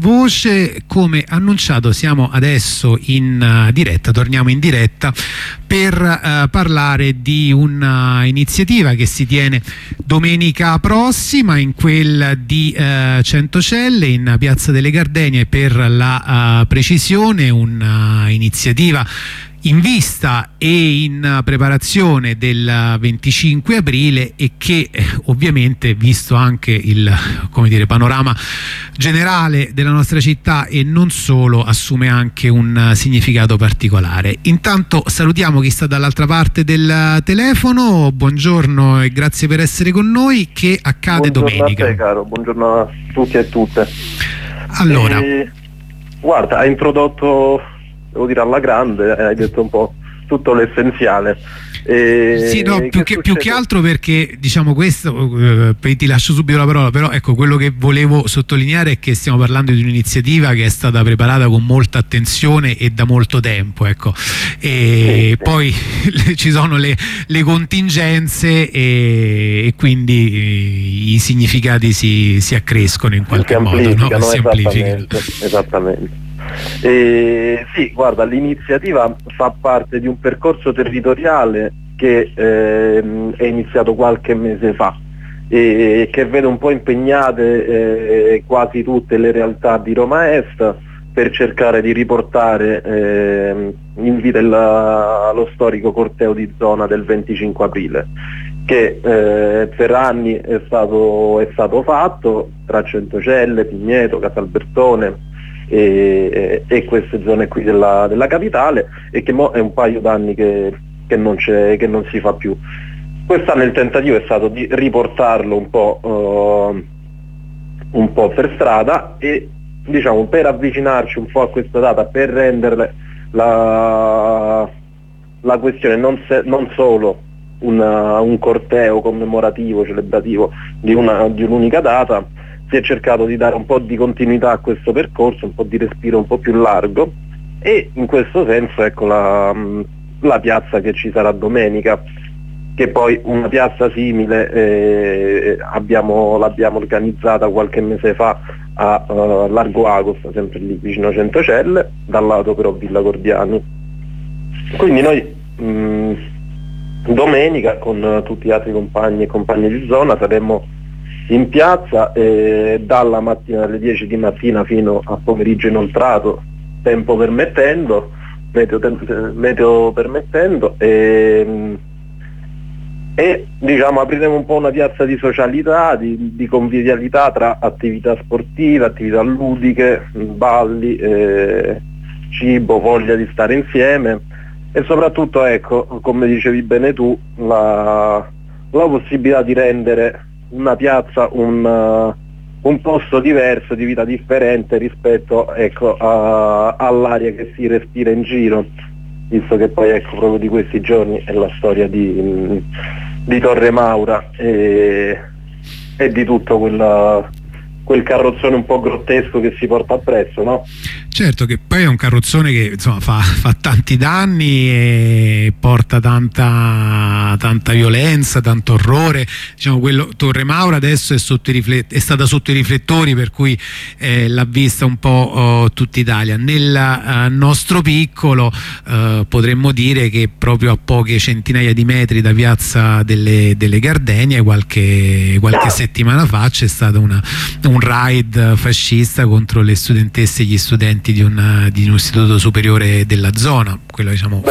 Voce, come annunciato, siamo adesso in diretta, torniamo in diretta per parlare di un'iniziativa che si tiene domenica prossima in quel di Centocelle, in Piazza delle Gardenie per la precisione, un'iniziativa in vista e in preparazione del 25 aprile e che ovviamente, visto anche il panorama generale della nostra città e non solo, assume anche un significato particolare. Intanto salutiamo chi sta dall'altra parte del telefono. Buongiorno e grazie per essere con noi. Che accade domenica? Buongiorno a te, caro, buongiorno a tutti e tutte. Allora, guarda, hai introdotto, devo dire, alla grande, hai detto un po' tutto l'essenziale. Sì, no, più che altro perché, diciamo, questo, poi ti lascio subito la parola, però ecco, quello che volevo sottolineare è che stiamo parlando di un'iniziativa che è stata preparata con molta attenzione e da molto tempo, ecco, e poi ci sono le contingenze e quindi i significati si accrescono in qualche modo, no? Si amplificano. Esattamente. Sì, guarda, l'iniziativa fa parte di un percorso territoriale che è iniziato qualche mese fa e che vede un po' impegnate quasi tutte le realtà di Roma Est per cercare di riportare in vita lo storico corteo di zona del 25 aprile che per anni è stato fatto tra Centocelle, Pigneto, Casalbertone e queste zone qui della capitale, e che mo è un paio d'anni che non si fa più. Quest'anno il tentativo è stato di riportarlo un po' per strada e, diciamo, per avvicinarci un po' a questa data, per rendere la questione non solo un corteo commemorativo, celebrativo di un'unica data. Si è cercato di dare un po' di continuità a questo percorso, un po' di respiro un po' più largo, e in questo senso, ecco, la piazza che ci sarà domenica, che poi una piazza simile l'abbiamo organizzata qualche mese fa a Largo Agosta, sempre lì vicino Centocelle, dal lato però Villa Gordiani. Quindi noi domenica con tutti gli altri compagni e compagne di zona saremo in piazza dalla mattina, alle 10 di mattina fino a pomeriggio inoltrato, tempo permettendo, meteo permettendo, e diciamo apriremo un po' una piazza di socialità, di convivialità tra attività sportive, attività ludiche, balli, cibo, voglia di stare insieme e soprattutto, ecco, come dicevi bene tu, la possibilità di rendere una piazza un posto diverso, di vita differente rispetto, ecco, all'aria che si respira in giro, visto che poi, ecco, proprio di questi giorni è la storia di Torre Maura e di tutto quel carrozzone un po' grottesco che si porta appresso, no? Certo, che poi è un carrozzone che, insomma, fa tanti danni e porta tanta violenza, tanto orrore. Diciamo, quello Torre Maura adesso è stata sotto i riflettori, per cui l'ha vista un po' tutta Italia. Nel nostro piccolo potremmo dire che proprio a poche centinaia di metri da Piazza delle Gardenie qualche settimana fa c'è stato un raid fascista contro le studentesse e gli studenti di un istituto superiore della zona, quello, diciamo,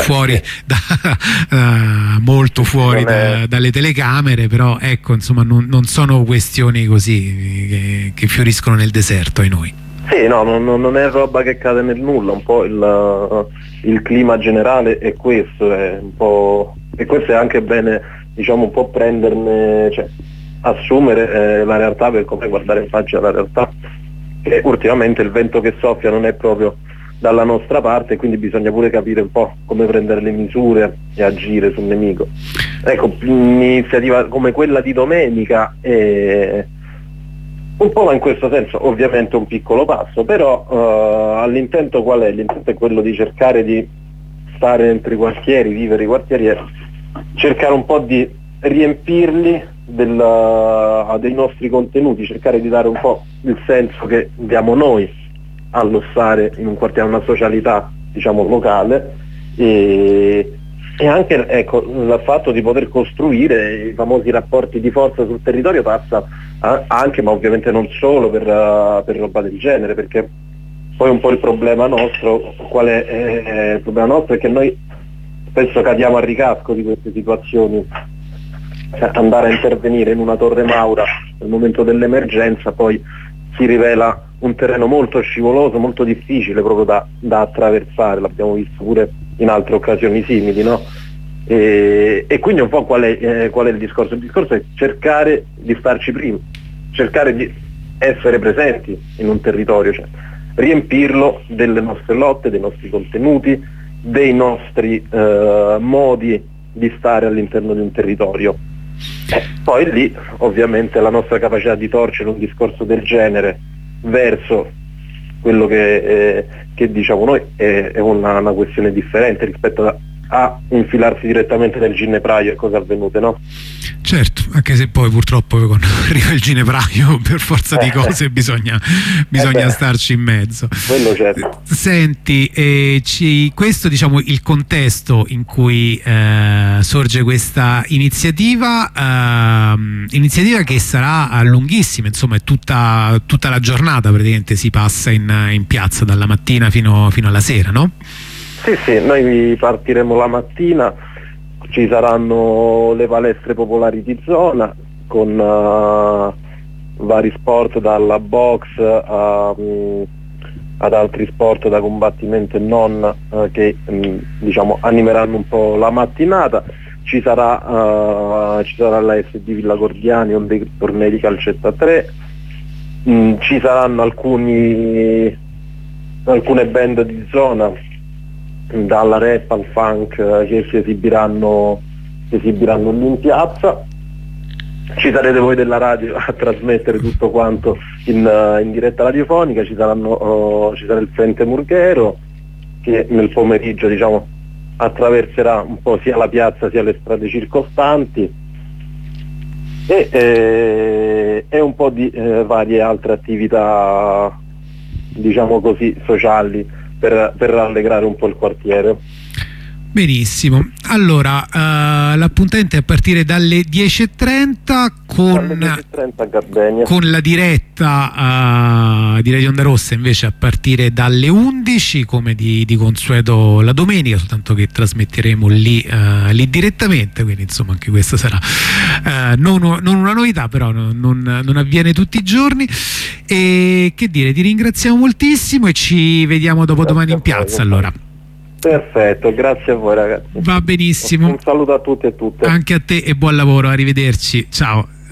molto fuori dalle telecamere, però ecco, insomma, non sono questioni così che fioriscono nel deserto ai noi. Sì, no, non è roba che cade nel nulla, un po' il clima generale è questo, e questo è anche bene, diciamo, un po' prenderne, cioè assumere la realtà per come guardare in faccia la realtà, che ultimamente il vento che soffia non è proprio dalla nostra parte, quindi bisogna pure capire un po' come prendere le misure e agire sul nemico. Ecco, un'iniziativa come quella di domenica è un po' in questo senso, ovviamente un piccolo passo, però all'intento qual è? L'intento è quello di cercare di stare dentro i quartieri, vivere i quartieri e cercare un po' di riempirli dei nostri contenuti, cercare di dare un po' il senso che diamo noi allossare in un quartiere, una socialità diciamo locale, e anche ecco, il fatto di poter costruire i famosi rapporti di forza sul territorio passa anche, ma ovviamente non solo per roba del genere, perché poi un po' il problema nostro, qual è il problema nostro? È che noi spesso cadiamo a ricasco di queste situazioni, cioè, andare a intervenire in una torre Maura nel momento dell'emergenza poi si rivela un terreno molto scivoloso, molto difficile proprio da attraversare, l'abbiamo visto pure in altre occasioni simili, no? E quindi un po' qual è il discorso? Il discorso è cercare di starci prima, cercare di essere presenti in un territorio, cioè riempirlo delle nostre lotte, dei nostri contenuti, dei nostri modi di stare all'interno di un territorio. Poi lì ovviamente la nostra capacità di torcere un discorso del genere verso quello che diciamo noi è una questione differente rispetto a infilarsi direttamente nel ginepraio e cose avvenute, no? Certo, anche se poi purtroppo quando arriva il ginepraio per forza di cose bisogna starci in mezzo. Quello certo. Senti, questo diciamo il contesto in cui sorge questa iniziativa che sarà lunghissima, insomma è tutta la giornata praticamente, si passa in piazza dalla mattina fino alla sera, no? Sì, noi partiremo la mattina, ci saranno le palestre popolari di zona con vari sport, dalla box ad altri sport da combattimento e non, che diciamo animeranno un po' la mattinata. Ci sarà la SD Villa Gordiani con dei tornei di calcetto a 3, ci saranno alcune band di zona, dalla rap al funk, che si esibiranno lì in piazza. Ci sarete voi della radio a trasmettere tutto quanto in diretta radiofonica, ci sarà il Frente Murghero che nel pomeriggio diciamo attraverserà un po' sia la piazza sia le strade circostanti e un po' di varie altre attività diciamo così sociali per rallegrare un po' il quartiere. Benissimo, allora l'appuntamento è a partire dalle 10:30 con la diretta di Radio Onda Rossa invece a partire dalle 11 come di consueto la domenica, soltanto che trasmetteremo lì direttamente, quindi insomma anche questa sarà non una novità, però non avviene tutti i giorni. E che dire, ti ringraziamo moltissimo e ci vediamo dopodomani in piazza allora. Perfetto, grazie a voi ragazzi. Va benissimo. Un saluto a tutti e tutte. Anche a te e buon lavoro, arrivederci, ciao.